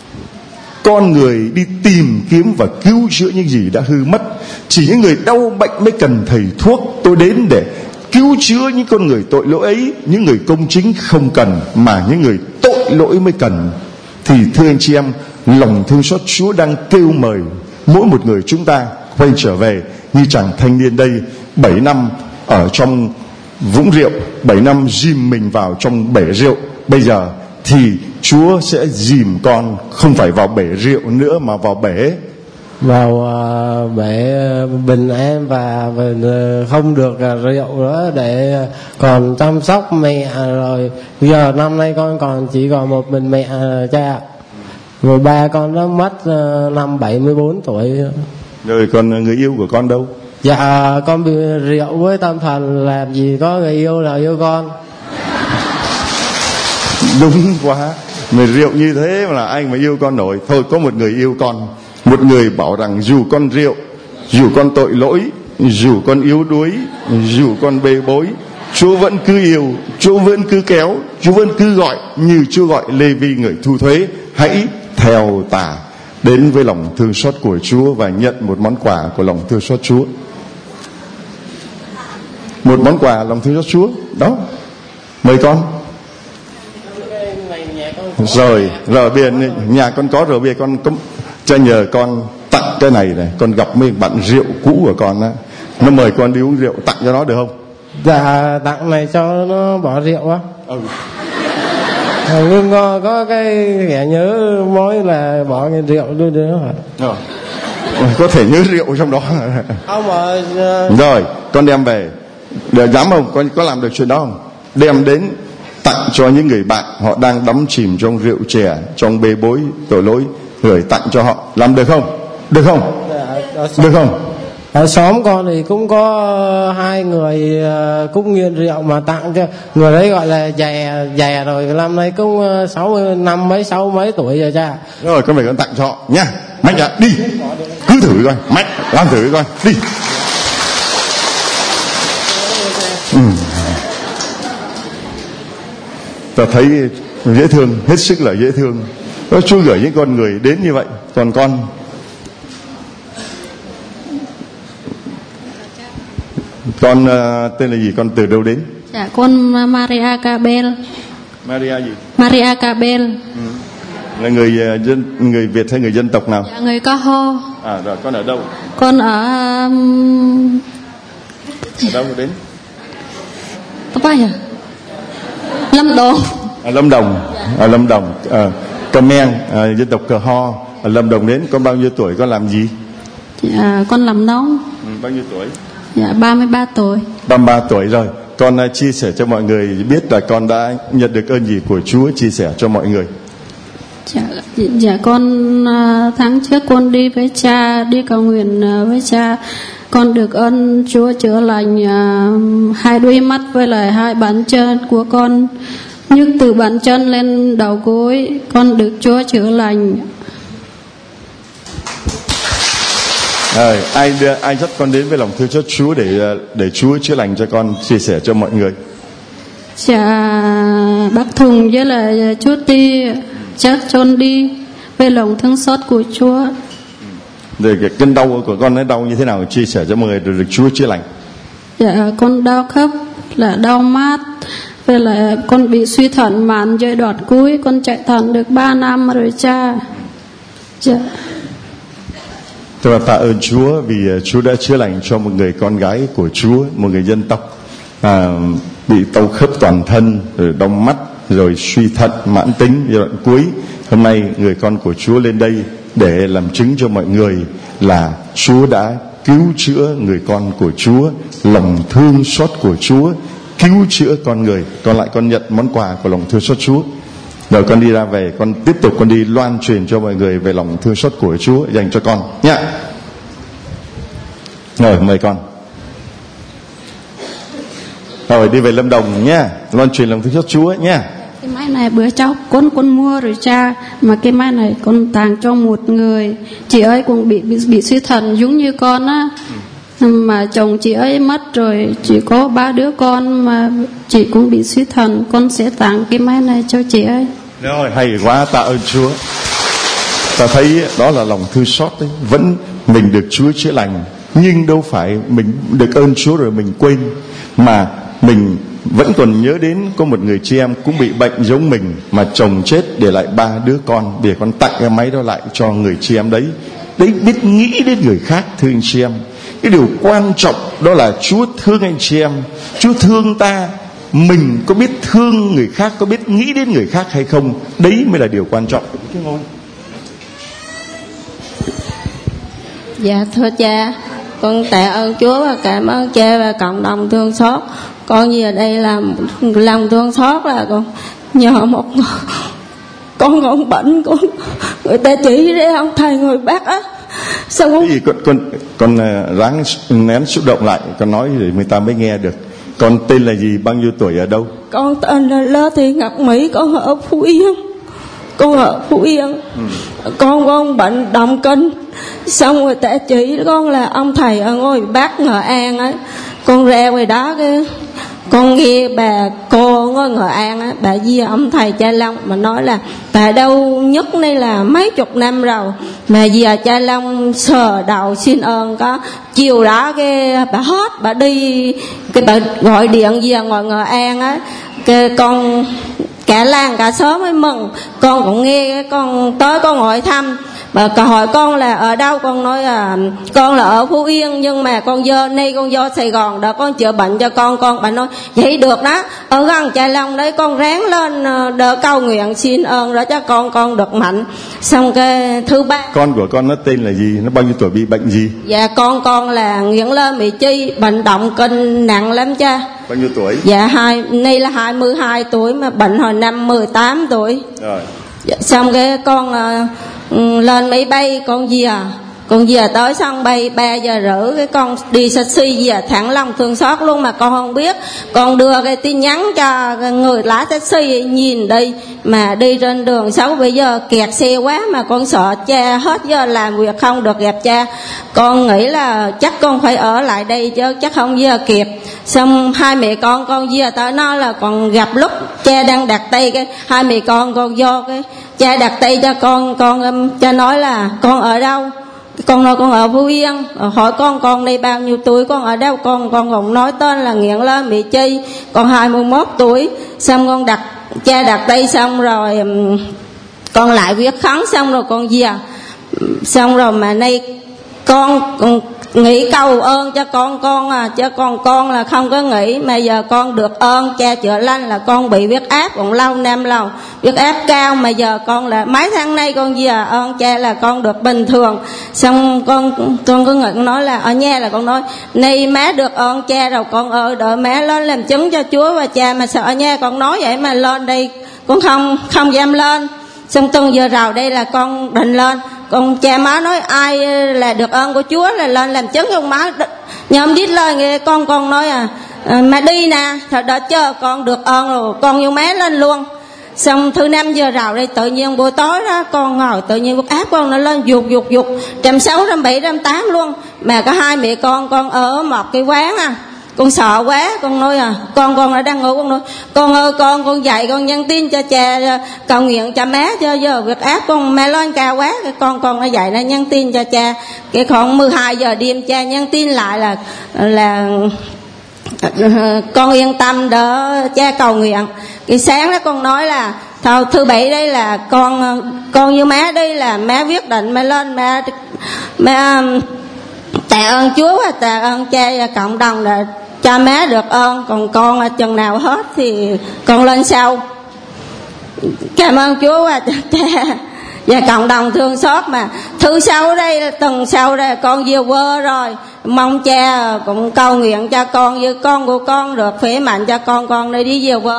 con người đi tìm kiếm và cứu chữa những gì đã hư mất. Chỉ những người đau bệnh mới cần thầy thuốc. Tôi đến để cứu chữa những con người tội lỗi ấy. Những người công chính không cần, mà những người tội lỗi mới cần. Thì thưa anh chị em, lòng thương xót Chúa đang kêu mời mỗi một người chúng ta quay trở về như chàng thanh niên đây, bảy năm ở trong vũng rượu, bảy năm dìm mình vào trong bể rượu. Bây giờ thì Chúa sẽ dìm con không phải vào bể rượu nữa, mà vào bể vào uh, bể bình an và bình, uh, không được uh, rượu nữa, để uh, còn chăm sóc mẹ. Rồi giờ năm nay con còn chỉ còn một mình mẹ uh, cha, rồi ba con nó mất uh, năm bảy mươi bốn tuổi. Rồi còn người yêu của con đâu? Dạ con bị rượu với tâm thần, làm gì có người yêu nào yêu con. Đúng quá, người rượu như thế mà là anh mà yêu con nổi. Thôi có một người yêu con, một người bảo rằng dù con rượu, dù con tội lỗi, dù con yếu đuối, dù con bê bối, Chúa vẫn cứ yêu, Chúa vẫn cứ kéo, Chúa vẫn cứ gọi, như Chúa gọi Lê-vi người thu thuế. Hãy theo tà đến với lòng thương xót của Chúa và nhận một món quà của lòng thương xót Chúa. Một món quà lòng thương xót Chúa đó. Mời con. Rồi, rồi bây giờ nhà con có rồi, bây giờ con có, cho nhờ con tặng cái này này. Con gặp mấy bạn rượu cũ của con á, nó mời con đi uống rượu, tặng cho nó được không? Dạ tặng này cho nó bỏ rượu á. Ừ. Nhưng có, có cái kẻ nhớ mối là bỏ cái rượu đưa nữa hả? Rồi. Có thể nhớ rượu trong đó. Không mà uh... Rồi con đem về, để dám không? Con có làm được chuyện đó không? Đem đến tặng cho những người bạn họ đang đắm chìm trong rượu chè, trong bê bối tội lỗi, gửi tặng cho họ. Làm được không? Được không? Được không? Ở xóm con thì cũng có hai người cũng nghiện rượu mà tặng cho người đấy, gọi là già già rồi, năm nay cũng sáu mươi năm mấy sáu mấy tuổi rồi cha. Rồi con phải con tặng cho họ nha. Mạnh ạ, đi. Cứ thử coi, mạnh, làm thử coi, đi. Ừ. ta thấy dễ thương, hết sức là dễ thương. Chúa gửi những con người đến như vậy. Còn con con uh, tên là gì? Con từ đâu đến? Dạ con Maria Cabel. Maria gì? Maria Cabel. Ừ. Là người uh, dân người Việt hay người dân tộc nào? Dạ người Ca Ho. À rồi, con ở đâu? Con ở um... ở đâu đến? Apa ya? Lâm Đồng. À, Lâm Đồng. Ở à, Lâm Đồng. À, Khmer, à, dân tộc Cờ Ho. Ở Lâm Đồng đến. Con bao nhiêu tuổi? Con làm gì? Dạ con làm nông. Ừ, bao nhiêu tuổi? Dạ ba mươi ba tuổi. ba mươi ba tuổi rồi. Con uh, chia sẻ cho mọi người biết là con đã nhận được ơn gì của Chúa, chia sẻ cho mọi người. Dạ, dạ con uh, tháng trước con đi với cha, đi cầu nguyện uh, với cha. Con được ơn Chúa chữa lành uh, hai đuôi mắt với lại hai bàn chân của con. Nhưng từ bàn chân lên đầu gối con được Chúa chữa lành. À, ai đưa, ai dắt con đến với lòng thương xót Chúa để để Chúa chữa lành cho con, chia sẻ cho mọi người. Dạ bác Thùng với là chú Ti chắc chôn đi với lòng thương xót của Chúa. Rồi cái cơn đau của con nó đau như thế nào, chia sẻ cho mọi người được, được Chúa chữa lành. Dạ con đau khớp là đau mát, với lại con bị suy thận mạn giai đoạn cuối, con chạy thận được ba năm rồi cha. Dạ. Tôi tạ ơn Chúa vì Chúa đã chữa lành cho một người con gái của Chúa, một người dân tộc à, bị đau khớp toàn thân, rồi đau mắt, rồi suy thận mãn tính giai đoạn cuối. Hôm nay người con của Chúa lên đây để làm chứng cho mọi người là Chúa đã cứu chữa người con của Chúa, lòng thương xót của Chúa cứu chữa con người. Con lại con nhận món quà của lòng thương xót Chúa. Rồi con đi ra về, con tiếp tục con đi loan truyền cho mọi người về lòng thương xót của Chúa dành cho con nhá. Rồi mời con. Rồi đi về Lâm Đồng nhá, loan truyền lòng thương xót Chúa nhá. Cái máy này bữa cháu con con mua rồi cha, mà cái máy này con tặng cho một người. Chị ấy cũng bị bị, bị suy thận giống như con á. Ừ. Mà chồng chị ấy mất rồi, chỉ có ba đứa con mà chị cũng bị suy thận. Con sẽ tặng cái máy này cho chị ấy. Rồi hay quá, tạ ơn Chúa. Ta thấy đó là lòng thương xót đấy. Vẫn mình được Chúa chữa lành, nhưng đâu phải mình được ơn Chúa rồi mình quên, mà mình vẫn còn nhớ đến có một người chị em cũng bị bệnh giống mình, mà chồng chết để lại ba đứa con, để con tặng cái máy đó lại cho người chị em đấy. Đấy, biết nghĩ đến người khác, thưa anh chị em. Cái điều quan trọng đó là Chúa thương anh chị em, Chúa thương ta. Mình có biết thương người khác, có biết nghĩ đến người khác hay không, đấy mới là điều quan trọng. Cái ngôi. Dạ thưa cha, con tạ ơn Chúa và cảm ơn cha và cộng đồng thương xót. Con về đây làm lòng thương xót là con nhờ một người, con còn bệnh, con người ta chỉ để ông thầy người bác á. Sao con... Gì con con con ráng nén xúc động lại, con nói để người ta mới nghe được. Con tên là gì, bao nhiêu tuổi, ở đâu? Con tên là Lơ Thị Ngọc Mỹ, con ở Phú Yên. Con ở Phú Yên. Ừ. Con con bệnh động kinh. Xong người ta chỉ con là ông thầy ở ngôi Bác Nghệ An á. Con ra ngoài đó cái con nghe bà cô ngôi Nghệ An á, bà Di ông thầy Cha Long mà nói là tại đâu nhất đây là mấy chục năm rồi mà giờ Cha Long sờ đầu xin ơn có chiều đó cái bà hết bà đi cái bà gọi điện về ngoài Nghệ An á, cái con cả làng cả xóm mới mừng. Con cũng nghe, con tới con hỏi thăm, bà hỏi con là ở đâu, con nói là con là ở Phú Yên, nhưng mà con vô nay con vô Sài Gòn đó con chữa bệnh cho con. Con bà nói vậy được đó, ở gần Cha Long đấy, con ráng lên đỡ cầu nguyện xin ơn đó cho con con được mạnh. Xong cái thứ ba, con của con nó tên là gì, nó bao nhiêu tuổi, bị bệnh gì? Dạ con con là Nguyễn Lê Mỹ Chi, bệnh động kinh nặng lắm cha. Bao nhiêu tuổi? Dạ hai nay là hai mươi hai tuổi mà bệnh hồi năm mười tám tuổi. Rồi. Dạ, xong cái con uh, lên máy bay con về, Con về tới sân bay ba giờ rưỡi, cái con đi taxi về thẳng lòng thương xót luôn mà con không biết. Con đưa cái tin nhắn cho người lái taxi, nhìn đi mà đi trên đường xấu, bây giờ kẹt xe quá mà con sợ cha hết giờ làm việc không được gặp cha. Con nghĩ là chắc con phải ở lại đây chứ chắc không giờ kịp. Xong hai mẹ con con về tới nó là còn gặp lúc cha đang đặt tay, cái hai mẹ con con vô cái cha đặt tay cho con, con cha nói là con ở đâu, con nói con ở Phú Yên. Hỏi con con đây bao nhiêu tuổi, con ở đâu, con con cũng nói tên là Nghiện Lên Mỹ Chi, con hai mươi mốt tuổi. Xong con đặt cha đặt tay xong rồi con lại viết khấn xong rồi con về. Xong rồi mà nay con, con nghĩ cầu ơn cho con con à, chứ con con là không có nghĩ. Mà giờ con được ơn cha chữa lành, là con bị huyết áp cũng lâu năm lâu, huyết áp cao, mà giờ con là mấy tháng nay con giờ ơn cha là con được bình thường. Xong con con có nghĩ, con nói là ở nhà là con nói nay má được ơn cha rồi, con ơi đợi má lên làm chứng cho Chúa và cha. Mà sợ ở nhà con nói vậy mà lên đây con không không dám lên. Xong tuần giờ rào đây là con định lên, còn cha má nói ai là được ơn của Chúa là lên làm chứng. Ông má nhóm đít lời nghe con con nói à, à mà đi nè, thật đó chờ con được ơn rồi con vô má lên luôn. Xong thứ năm giờ rào đây tự nhiên buổi tối đó con ngồi tự nhiên bút áp con nó lên dục dục dục trăm sáu trăm bảy trăm tám luôn. Mà có hai mẹ con con ở một cái quán à, con sợ quá, con nói à con con đã đang ngủ, con nói con ơi con con dạy con nhắn tin cho cha cầu nguyện cho má, cho giờ việc áp con má lên cao quá. Cái con con nó dạy nó nhắn tin cho cha, cái khoảng mười hai giờ đêm cha nhắn tin lại là là con yên tâm đỡ cha cầu nguyện. Cái sáng đó con nói là thôi thứ bảy đây là con con như má đây là má viết định má lên má má tạ ơn Chúa và tạ ơn cha và cộng đồng là cha má được ơn, còn con chừng nào hết thì con lên sau. Cảm ơn Chúa và cha và cộng đồng thương xót. Mà thứ sáu đây tuần sau đây con về quê rồi, mong cha cũng cầu nguyện cho con với con của con được khỏe mạnh cho con con đi đi về quê.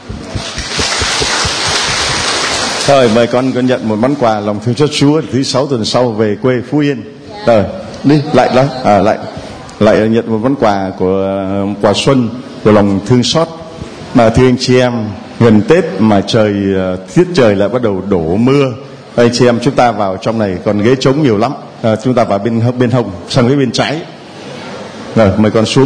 Rồi mời con con nhận một món quà lòng thương xót Chúa thứ sáu tuần sau về quê Phú Yên. Rồi đi lại đó à, lại lại nhận một món quà của quà xuân của lòng thương xót. Mà thưa anh chị em, gần Tết mà trời tiết trời lại bắt đầu đổ mưa. Anh chị em chúng ta vào trong này còn ghế trống nhiều lắm, à, chúng ta vào bên bên hông sang cái bên trái. Rồi mời con xuống.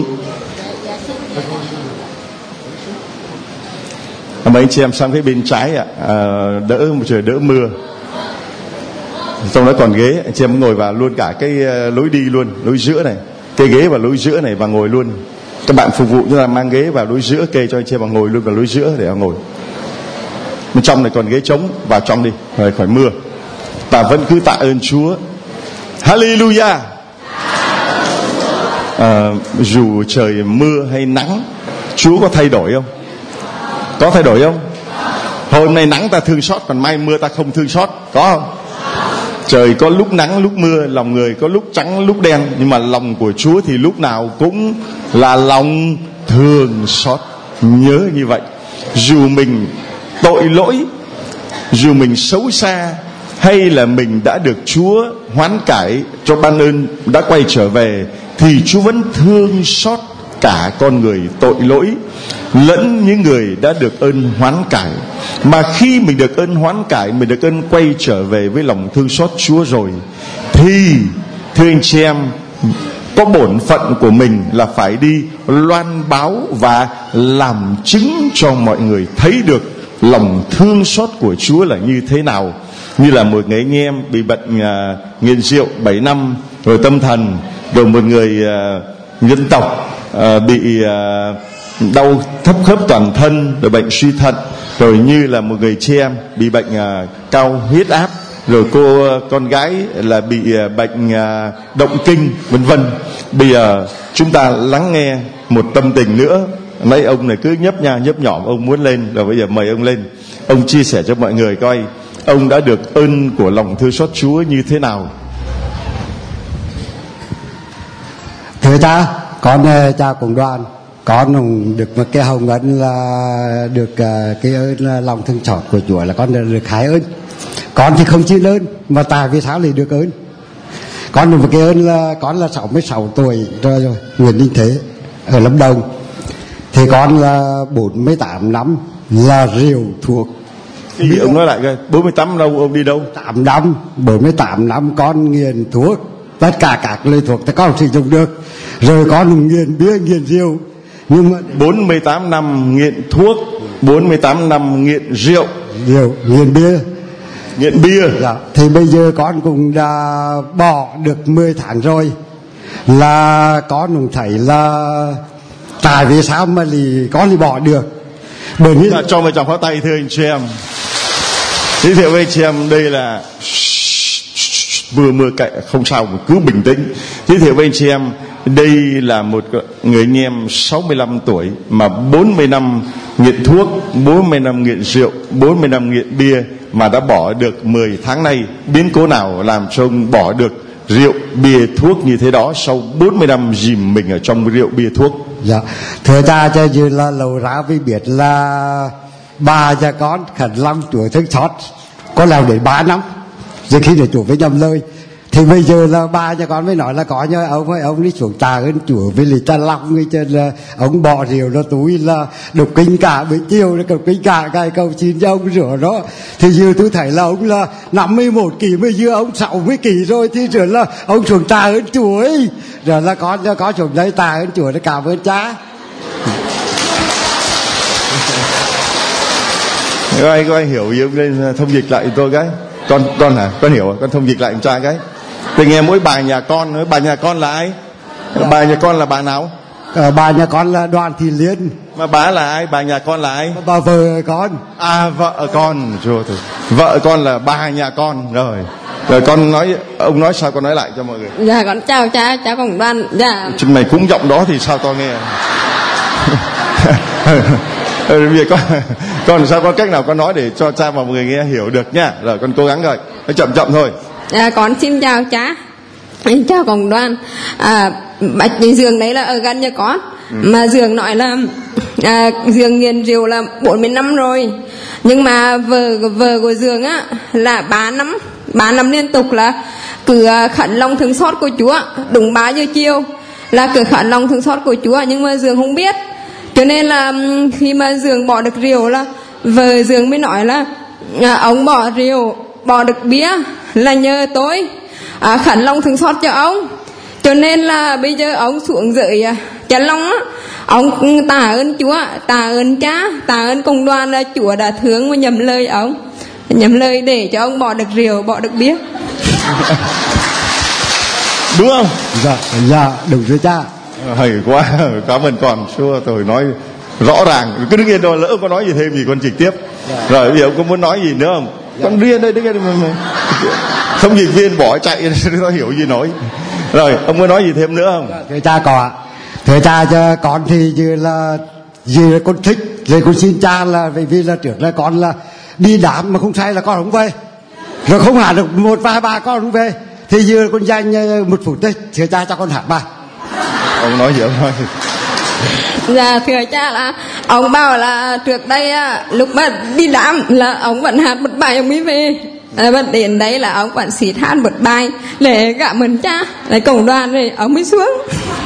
Mấy anh chị em sang cái bên trái ạ, à, đỡ trời đỡ mưa. Trong đó còn ghế, anh chị em ngồi vào luôn cả cái lối đi luôn, lối giữa này, cái ghế vào lối giữa này và ngồi luôn. Các bạn phục vụ chúng ta mang ghế vào lối giữa kê cho anh chị em ngồi luôn vào lối giữa để ngồi. Bên trong này còn ghế trống, vào trong đi rồi khỏi mưa. Và vẫn cứ tạ ơn Chúa. Hallelujah. À, dù trời mưa hay nắng, Chúa có thay đổi không? Có thay đổi không? Hôm nay nắng ta thương xót, còn mai mưa ta không thương xót, có không? Trời có lúc nắng lúc mưa, lòng người có lúc trắng lúc đen, nhưng mà lòng của Chúa thì lúc nào cũng là lòng thương xót. Nhớ như vậy. Dù mình tội lỗi, dù mình xấu xa, hay là mình đã được Chúa hoán cải cho ban ơn đã quay trở về, thì Chúa vẫn thương xót cả con người tội lỗi lẫn những người đã được ơn hoán cải. Mà khi mình được ơn hoán cải, mình được ơn quay trở về với lòng thương xót Chúa rồi, thì thưa anh chị em, có bổn phận của mình là phải đi loan báo và làm chứng cho mọi người thấy được lòng thương xót của Chúa là như thế nào. Như là một người anh em bị bệnh uh, nghiện rượu bảy năm rồi tâm thần, rồi một người uh, dân tộc uh, bị uh, đau thấp khớp toàn thân, rồi bệnh suy thận, rồi như là một người chị em bị bệnh uh, cao huyết áp, rồi cô uh, con gái là bị uh, bệnh uh, động kinh, vân vân. Bây giờ chúng ta lắng nghe một tâm tình nữa. Nãy ông này cứ nhấp nha nhấp nhỏ, ông muốn lên, rồi bây giờ mời ông lên, ông chia sẻ cho mọi người coi ông đã được ơn của lòng thương xót Chúa như thế nào. Thưa cha, con cha cùng đoàn, con được một cái hồng ân là được cái ơn lòng thương xót của Chúa, là con được hai ơn. Con thì không xin ơn, mà tại vì sao lại được ơn? con được một cái ơn là con là sáu mươi sáu tuổi rồi, rồi Nguyễn Đình Thế ở Lâm Đồng. Thì con là bốn mươi tám năm là rượu thuộc. Cái gì ông nói lại coi, bốn mươi tám năm ông đi đâu? tám năm, bốn mươi tám năm con nghiện thuốc, tất cả các loại thuốc thì con sử dụng được. Rồi con nghiện bia, nghiện rượu. Nhưng mà bốn mươi tám năm nghiện thuốc, bốn mươi tám năm nghiện rượu, rượu, nghiện bia. Nghiện bia. Dạ. Thì bây giờ con cũng đã bỏ được mười tháng rồi. Là con cũng thấy là tại vì sao mà lì con thì bỏ được. Bởi vì dạ, cho mời chồng pháo tay thưa anh chị em. Giới thiệu với anh chị em đây là vừa mưa cậy không sao, cứ bình tĩnh. Giới thiệu với anh chị em đây là một người anh em sáu mươi lăm tuổi mà bốn mươi năm nghiện thuốc, bốn mươi năm nghiện rượu, bốn mươi năm nghiện bia mà đã bỏ được mười tháng nay. Biến cố nào làm cho ông bỏ được rượu, bia, thuốc như thế đó sau bốn mươi năm dìm mình ở trong rượu, bia, thuốc? Dạ, thưa cha cho dù là lâu ra vì biết là bà cha con khẩn long chúa thương xót có làm đến ba năm rồi khi để chủ với nhầm lời. Thì bây giờ là ba cha con mới nói là có nhớ ông ơi, ông đi xuống trà ơn chúa với lý cha long người chân là ông bỏ rượu nó túi là đục kinh cả buổi chiều nó đục kinh cả cái cầu xin cho ông rửa đó. Thì giờ tôi thấy là ông là năm mươi mốt kỳ, bây giờ ông sáu mươi kỳ rồi thì rồi là ông xuống trà ơn chúa ấy. Rồi là con cho có xuống đây trà ơn chúa để cảm ơn cha. Các anh, các anh hiểu gì lên thông dịch lại tôi cái. Con con hả? Con hiểu, con thông dịch lại em trai cái. Tôi nghe mỗi bà nhà con, bà nhà con là ai? Bà nhà con là bà nào? À, bà nhà con là Đoàn Thị Liên. Mà bà là ai? Bà nhà con là ai? Bà vợ con. À, vợ con. Rồi, vợ con là bà nhà con. Rồi. Rồi con nói, ông nói sao con nói lại cho mọi người. Dạ con chào cha, cháu cùng Đoàn. Dạ. Chứ mày cũng giọng đó thì sao to nghe. Bây giờ con, con sao có cách nào con nói để cho cha và mọi người nghe hiểu được nha. Rồi con cố gắng rồi, nó chậm chậm thôi. Dạ con xin chào cha, chào cùng Đoàn. À, bạch giường đấy là ở gần nhà con. Ừ. Mà giường nói là à, giường nghiện rượu là bốn mươi năm rồi. Nhưng mà vợ vợ của giường á là ba năm ba năm liên tục là cứ khẩn lòng thương xót của Chúa. Đúng ba giờ chiều là cứ khẩn lòng thương xót của Chúa, nhưng mà giường không biết. Cho nên là khi mà giường bỏ được rượu là vợ giường mới nói là à, ông bỏ rượu, bỏ được bia là nhờ tôi à, khẩn lòng thương xót cho ông. Cho nên là bây giờ ông xuống dưới Chả Long á, ông tạ ơn Chúa, tạ ơn cha, tạ ơn công đoàn là Chúa đã thương và nhầm lời ông, nhầm lời để cho ông bỏ được rượu, bỏ được bia. Đúng không? Dạ, dạ, đúng rồi cha. Hay quá, cảm ơn con. Xưa tôi nói rõ ràng, cứ đứng yên đó, lỡ có nói gì thêm gì con trực tiếp. Dạ. Rồi bây giờ ông có muốn nói gì nữa không? Dạ. Con riêng đây, đứng yên thông dịch viên bỏ chạy, nó hiểu gì nói. Rồi, ông muốn nói gì thêm nữa không? Dạ, thưa cha có ạ. Thưa cha cho con thì như là gì là con thích, rồi con xin cha là vì vì là trước là con là đi đám mà không say là con không về. Rồi không hả được một vài ba con không về. Thì giờ con dành một phút đấy, thưa cha cho con hát bài. Ông nói gì ông nói? Dạ thưa cha là ông bảo là trước đây á, lúc mà đi đám là ông vẫn hát một bài ông mới về. À, vẫn đến đấy là ông vẫn xịt hát một bài để cảm ơn cha, lấy cộng đoàn rồi ông mới xuống.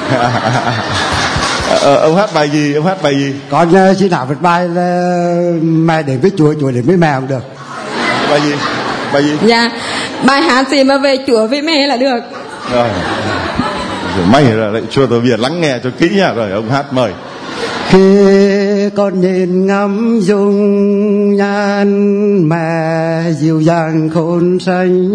ờ, ông hát bài gì? Ông hát bài gì? Con uh, xin hát một bài là mẹ đến với Chúa, Chúa đến với mẹ không được. Bài gì? Bài gì? Dạ bài hát gì mà về Chúa với mẹ là được. Rồi. Rồi may là lại cho tôi Việt lắng nghe cho kỹ nha. Rồi ông hát mời. Khi con nhìn ngắm dung nhan mẹ dịu dàng khôn xanh,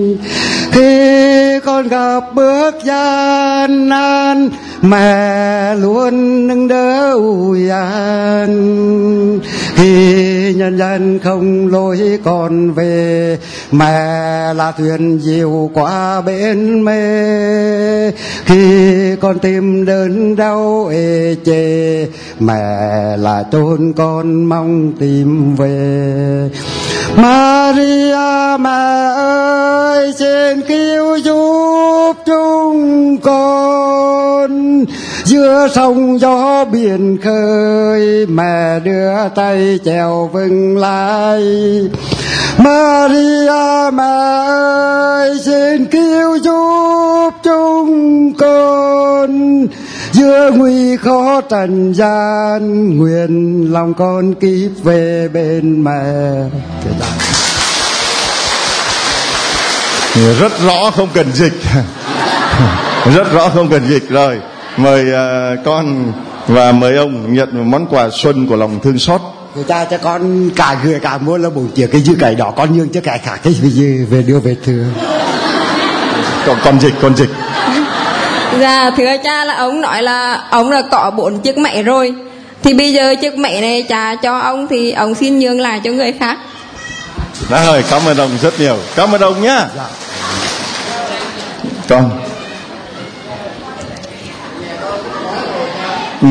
khi con gặp bước gian nan mẹ luôn nâng đỡ ủi an, khi nhân dân không lối con về mẹ là thuyền dìu qua bên mê, khi con tim đớn đau ê chê mẹ là chốn con mong tìm về. Maria mẹ ơi xin cứu giúp chúng con, giữa sông gió biển khơi mẹ đưa tay chèo vững lại, Maria mẹ ơi, xin cứu giúp chúng con giữa nguy khó trần gian, nguyện lòng con kíp về bên mẹ. Rất rõ không cần dịch. Rất rõ không cần dịch. Rồi mời uh, con và mời ông nhận món quà xuân của lòng thương xót. Người ta cho con cả người cả muốn là bụng chiều cái dư cải đỏ con nhương cho cải khác cái gì về đưa về thưa. Còn con dịch con dịch. Dạ thưa cha, là ông nói là ông là có bốn chiếc mẹ rồi, thì bây giờ chiếc mẹ này cha cho ông thì ông xin nhường lại cho người khác. Đã rồi, cảm ơn ông rất nhiều. Cảm ơn ông nhá. Dạ. Con. Ừ.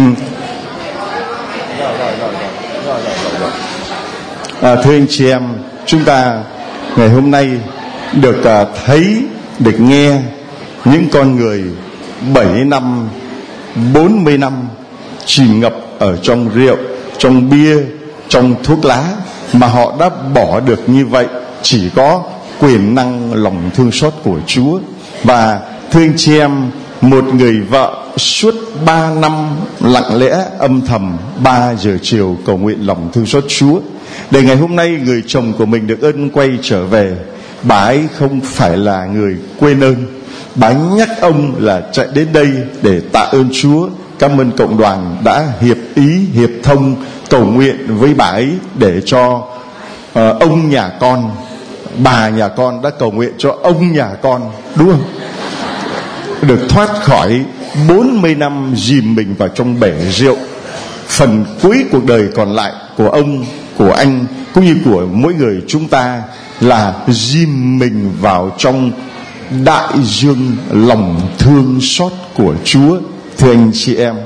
À, thưa anh chị em, chúng ta ngày hôm nay được à, thấy, được nghe những con người bảy năm, bốn mươi năm chìm ngập ở trong rượu, trong bia, trong thuốc lá, mà họ đã bỏ được như vậy chỉ có quyền năng lòng thương xót của Chúa. Và thưa anh chị em, một người vợ suốt ba năm lặng lẽ âm thầm ba giờ chiều cầu nguyện lòng thương xót Chúa, để ngày hôm nay người chồng của mình được ơn quay trở về. Bà ấy không phải là người quên ơn, bà ấy nhắc ông là chạy đến đây để tạ ơn Chúa, cảm ơn cộng đoàn đã hiệp ý hiệp thông cầu nguyện với bà ấy để cho uh, ông nhà con, bà nhà con đã cầu nguyện cho ông nhà con, đúng không, được thoát khỏi bốn mươi năm dìm mình vào trong bể rượu. Phần cuối cuộc đời còn lại của ông, của anh cũng như của mỗi người chúng ta là dìm mình vào trong đại dương lòng thương xót của Chúa. Thưa anh chị em,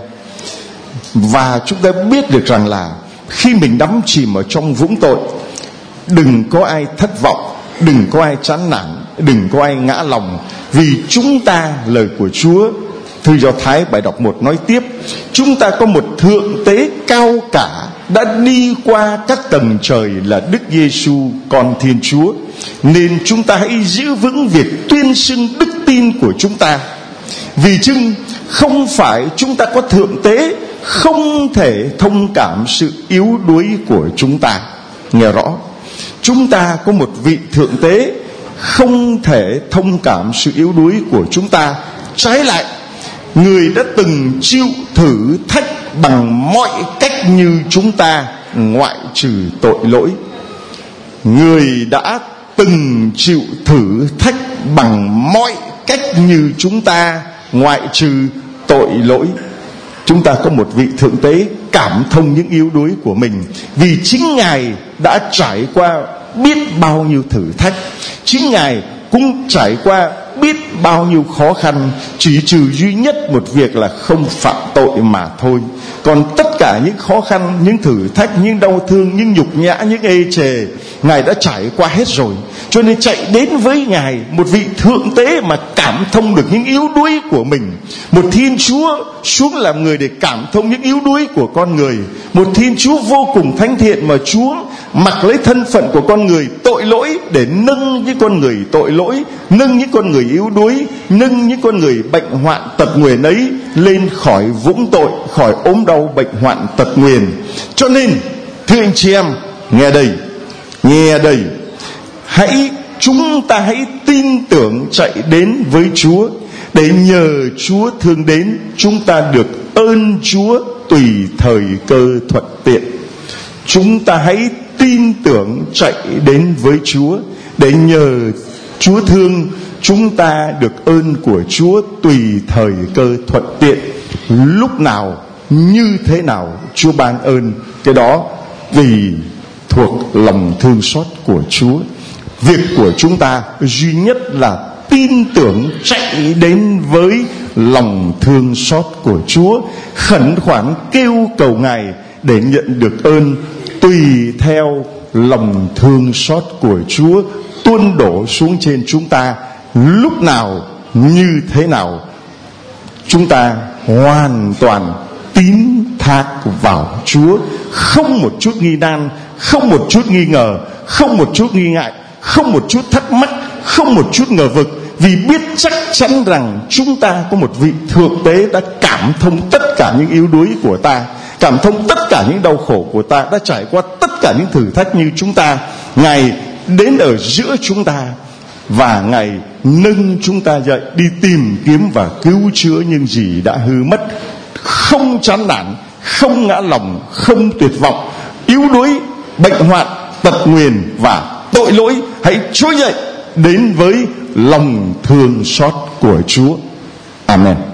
và chúng ta biết được rằng là khi mình đắm chìm ở trong vũng tội, đừng có ai thất vọng, đừng có ai chán nản, đừng có ai ngã lòng, vì chúng ta, lời của Chúa thư Do Thái bài đọc một nói tiếp, chúng ta có một thượng tế cao cả đã đi qua các tầng trời là Đức Giêsu con Thiên Chúa, nên chúng ta hãy giữ vững việc tuyên xưng đức tin của chúng ta. Vì chưng không phải chúng ta có thượng tế không thể thông cảm sự yếu đuối của chúng ta. Nghe rõ, chúng ta có một vị thượng tế không thể thông cảm sự yếu đuối của chúng ta. Trái lại, người đã từng chịu thử thách bằng mọi cách như chúng ta, ngoại trừ tội lỗi. Người đã từng chịu thử thách bằng mọi cách như chúng ta, ngoại trừ tội lỗi. Chúng ta có một vị thượng tế cảm thông những yếu đuối của mình, vì chính Ngài đã trải qua biết bao nhiêu thử thách, chính Ngài cũng trải qua biết bao nhiêu khó khăn, chỉ trừ duy nhất một việc là không phạm tội mà thôi. Còn tất cả những khó khăn, những thử thách, những đau thương, những nhục nhã, những ê chề, Ngài đã trải qua hết rồi. Cho nên chạy đến với Ngài, một vị thượng tế mà cảm thông được những yếu đuối của mình. Một Thiên Chúa xuống làm người để cảm thông những yếu đuối của con người. Một Thiên Chúa vô cùng thánh thiện mà Chúa mặc lấy thân phận của con người tội lỗi để nâng những con người tội lỗi, nâng những con người yếu đuối, nâng những con người bệnh hoạn tật nguyền ấy lên khỏi vũng tội, khỏi ốm đau bệnh hoạn tật nguyền. Cho nên thưa anh chị em, nghe đây, nghe đây, hãy chúng ta hãy tin tưởng chạy đến với Chúa, để nhờ Chúa thương đến, chúng ta được ơn Chúa tùy thời cơ thuận tiện. Chúng ta hãy tin tưởng chạy đến với Chúa, để nhờ Chúa thương, chúng ta được ơn của Chúa tùy thời cơ thuận tiện. Lúc nào, như thế nào Chúa ban ơn, cái đó vì thuộc lòng thương xót của Chúa. Việc của chúng ta duy nhất là tin tưởng chạy đến với lòng thương xót của Chúa, khẩn khoản kêu cầu Ngài để nhận được ơn tùy theo lòng thương xót của Chúa tuôn đổ xuống trên chúng ta. Lúc nào, như thế nào, chúng ta hoàn toàn tín thác vào Chúa, không một chút nghi nan, không một chút nghi ngờ, không một chút nghi ngại, không một chút thắc mắc, không một chút ngờ vực, vì biết chắc chắn rằng chúng ta có một vị thượng tế đã cảm thông tất cả những yếu đuối của ta, cảm thông tất cả những đau khổ của ta, đã trải qua tất cả những thử thách như chúng ta. Ngài đến ở giữa chúng ta và Ngài nâng chúng ta dậy đi tìm kiếm và cứu chữa những gì đã hư mất. Không chán nản, không ngã lòng, không tuyệt vọng, yếu đuối, bệnh hoạn, tật nguyền và tội lỗi, hãy trỗi dậy đến với lòng thương xót của Chúa. Amen.